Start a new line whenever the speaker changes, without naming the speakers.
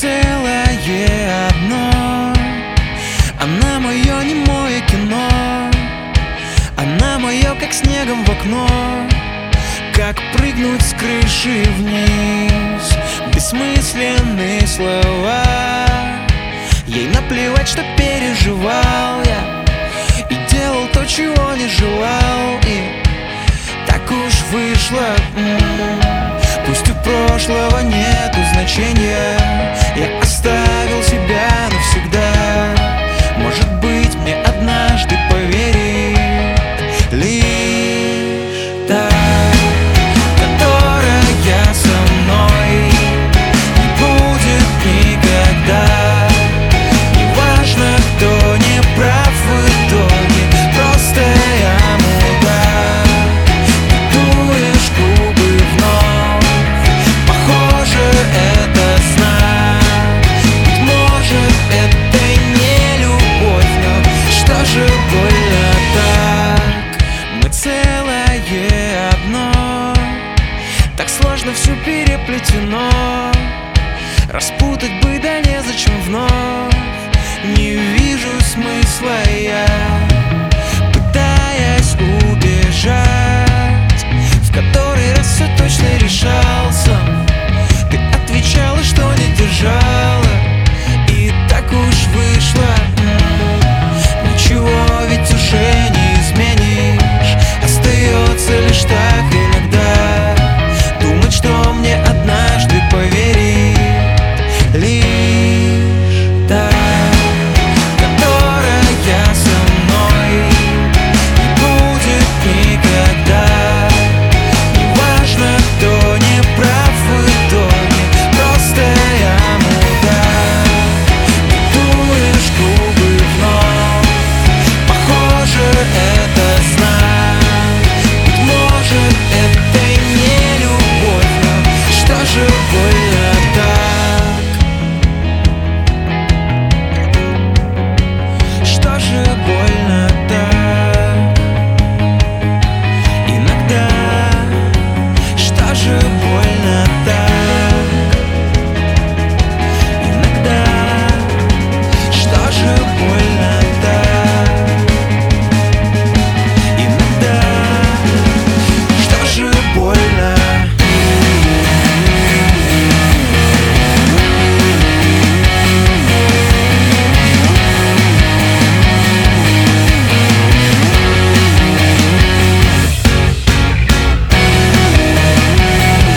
целое одно. Она мое немое кино, она мое, как снегом в окно. Как прыгнуть с крыши вниз, бессмысленные слова. Ей наплевать, что переживал я и делал то, чего не желал. И так уж вышло, пусть у прошлого нету значения. Я оставил себя навсегда. Может быть, мне однажды поверит лишь та, которая со мной не будет никогда. Неважно, кто не прав в итоге, просто я мудак. Дуешь губы вновь, похоже, это знак. Быть может, это не любовь, но что же больно так? Мы целое одно, так сложно все переплетено. Распутать бы да незачем вновь. Не вижу смысла я, пытаясь убежать. В который раз все точно решался. Ты отвечала, что не держала. И так уж вышло, ничего ведь уже не изменишь. Остается лишь так иногда думать, что мне однажды поверит лишь та, которая со мной не будет никогда. Неважно, кто не прав в итоге, просто я мудак. Дуешь губы вновь, похоже, это знак. Быть может, это не любовь, но что же больно так? Что же больно так? Иногда, что же больно